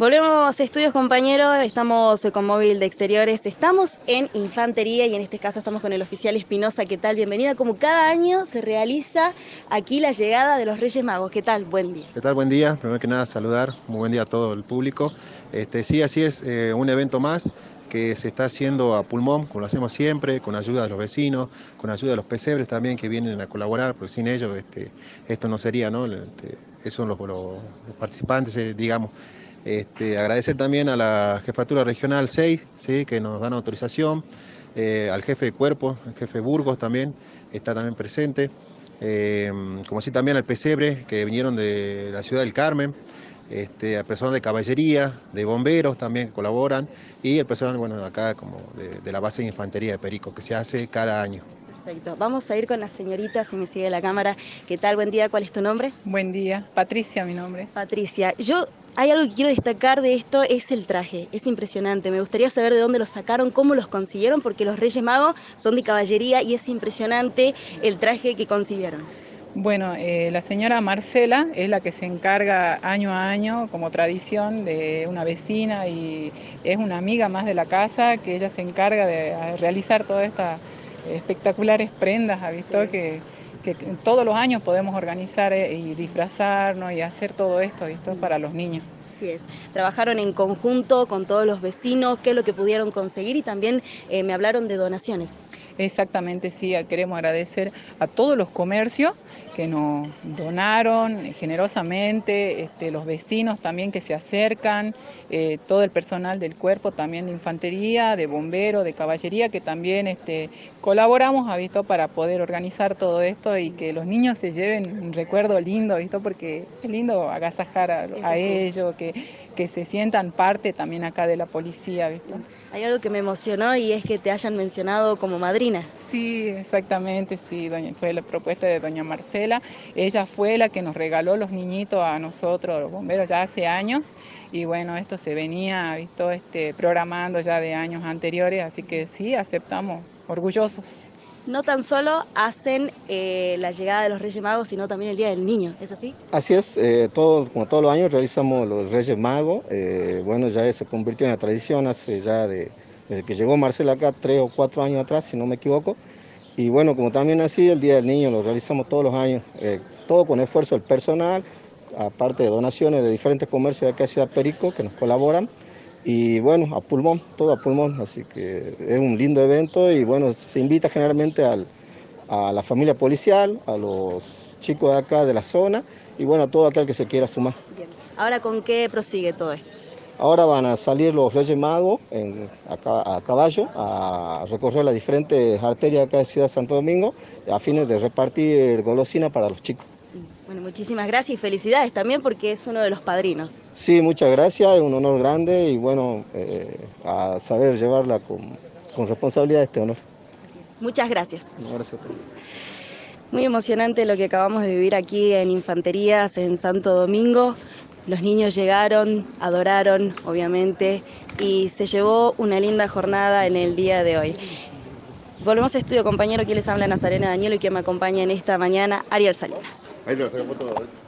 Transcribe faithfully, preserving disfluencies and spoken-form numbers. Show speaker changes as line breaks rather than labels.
Volvemos a estudios, compañeros, estamos con Móvil de Exteriores, estamos en Infantería y en este caso estamos con el oficial Espinosa. ¿Qué tal? Bienvenida. Como cada año se realiza aquí la llegada de los Reyes Magos. ¿Qué tal? Buen día.
¿Qué tal? Buen día. Primero que nada, saludar. Muy buen día a todo el público. Este, sí, así es, eh, un evento más que se está haciendo a pulmón, como lo hacemos siempre, con ayuda de los vecinos, con ayuda de los pesebres también que vienen a colaborar, porque sin ellos este, esto no sería, ¿no? Este, esos son los, los, los participantes, eh, digamos. Este, agradecer también a la Jefatura Regional seis, ¿sí? Que nos dan autorización, eh, al jefe de cuerpo, el jefe Burgos también, está también presente. Eh, como así también al pesebre que vinieron de la ciudad del Carmen, este, a personas de caballería, de bomberos también que colaboran, y el personal, bueno, acá como de, de la base de infantería de Perico, que se hace cada año.
Perfecto. Vamos a ir con la señorita, si me sigue la cámara. ¿Qué tal? Buen día. ¿Cuál es tu nombre?
Buen día, Patricia mi nombre.
Patricia. Yo, hay algo que quiero destacar de esto, es el traje. Es impresionante. Me gustaría saber de dónde los sacaron, cómo los consiguieron, porque los Reyes Magos son de caballería y es impresionante el traje que consiguieron.
Bueno, eh, la señora Marcela es la que se encarga año a año, como tradición, de una vecina y es una amiga más de la casa que ella se encarga de realizar todas estas espectaculares prendas, ¿ha visto?
Sí.
Que, que todos los años podemos organizar eh, y disfrazarnos y hacer todo esto, ¿visto? Para los niños.
Así es. Trabajaron en conjunto con todos los vecinos, qué es lo que pudieron conseguir y también eh, me hablaron de donaciones.
Exactamente, sí, queremos agradecer a todos los comercios que nos donaron generosamente, este, los vecinos también que se acercan, eh, todo el personal del cuerpo también de infantería, de bomberos, de caballería, que también este, colaboramos, ¿ha visto? Para poder organizar todo esto y que los niños se lleven un recuerdo lindo, ¿visto? Porque es lindo agasajar a, a ellos, que, que se sientan parte también acá de la policía, ¿visto?
Hay algo que me emocionó y es que te hayan mencionado como madrina.
Sí, exactamente, sí, doña, fue la propuesta de doña Marcela. Ella fue la que nos regaló los niñitos a nosotros, los bomberos, ya hace años. Y bueno, esto se venía, visto, este, programando ya de años anteriores, así que sí, aceptamos, orgullosos.
No tan solo hacen eh, la llegada de los Reyes Magos, sino también el Día del Niño, ¿es así?
Así es, eh, todo, como todos los años realizamos los Reyes Magos. Eh, bueno, ya se convirtió en la tradición hace ya de, desde que llegó Marcela acá, tres o cuatro años atrás, si no me equivoco. Y bueno, como también así, el Día del Niño lo realizamos todos los años, eh, todo con esfuerzo del personal, aparte de donaciones de diferentes comercios de acá de Ciudad Perico que nos colaboran. Y bueno, a pulmón, todo a pulmón, así que es un lindo evento y bueno, se invita generalmente al, a la familia policial, a los chicos de acá de la zona y bueno, a todo aquel que se quiera sumar.
Bien. Ahora, ¿con qué prosigue todo esto?
Ahora van a salir los Reyes Magos en, a, a caballo a recorrer las diferentes arterias acá de Ciudad Santo Domingo a fines de repartir golosina para los chicos.
Bueno, muchísimas gracias y felicidades también porque es uno de los padrinos.
Sí, muchas gracias, es un honor grande y bueno, eh, a saber llevarla con, con responsabilidad este honor.
Así es. Muchas gracias.
No, gracias a todos.
Muy emocionante lo que acabamos de vivir aquí en Infanterías, en Santo Domingo. Los niños llegaron, adoraron, obviamente, y se llevó una linda jornada en el día de hoy. Volvemos a estudio, compañero. Aquí les habla Nazarena Danielo y quien me acompaña en esta mañana, Ariel Salinas.
Ahí lo saco todo.